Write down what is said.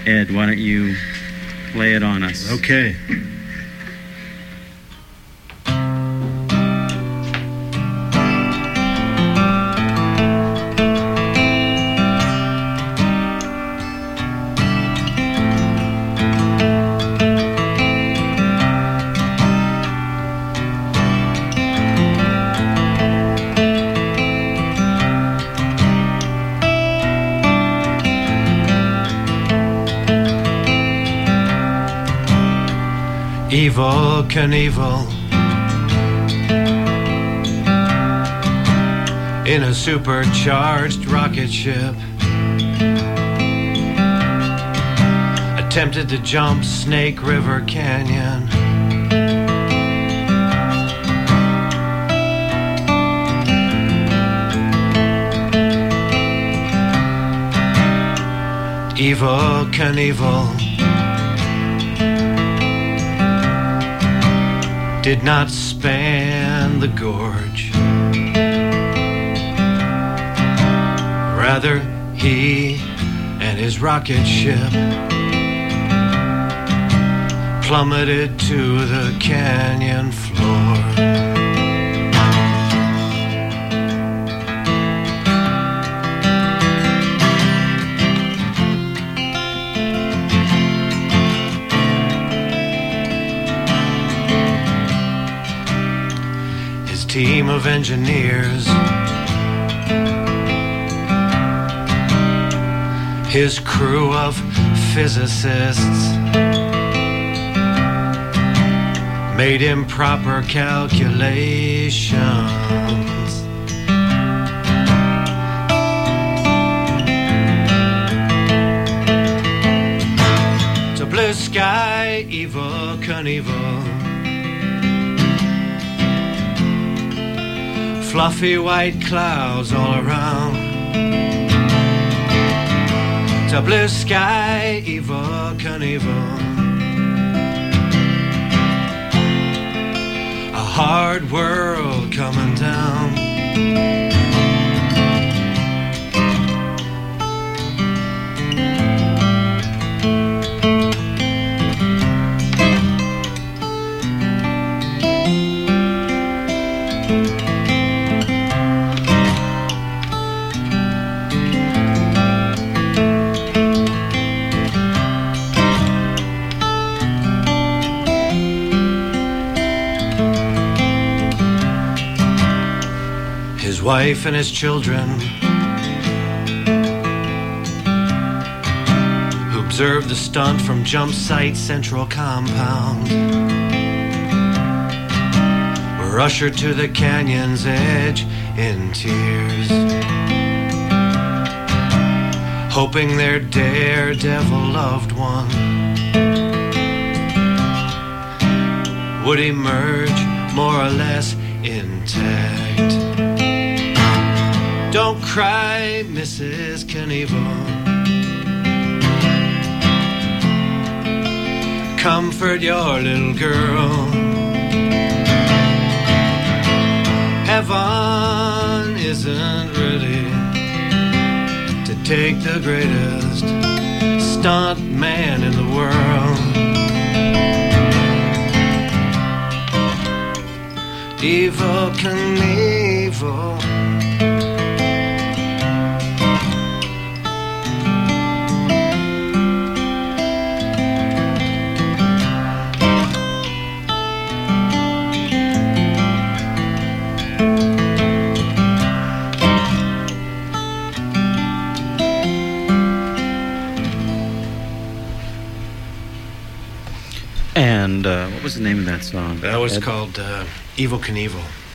Ed, why don't you lay it on us? Okay. Evel Knievel in a supercharged rocket ship attempted to jump Snake River Canyon. Evel Knievel did not span the gorge. Rather, he and his rocket ship plummeted to the canyon floor. Team of engineers, his crew of physicists made improper calculations. To blue sky, Evel Knievel, fluffy white clouds all around. To blue sky, Evel Knievel, a hard world coming down. His wife and his children, who observed the stunt from Jump Site Central Compound, were ushered to the canyon's edge in tears, hoping their daredevil loved one would emerge more or less intact. Don't cry, Mrs. Knievel. Comfort your little girl. Heaven isn't ready to take the greatest stunt man in the world. Evel Knievel. And what was the name of that song? That was called Evel Knievel.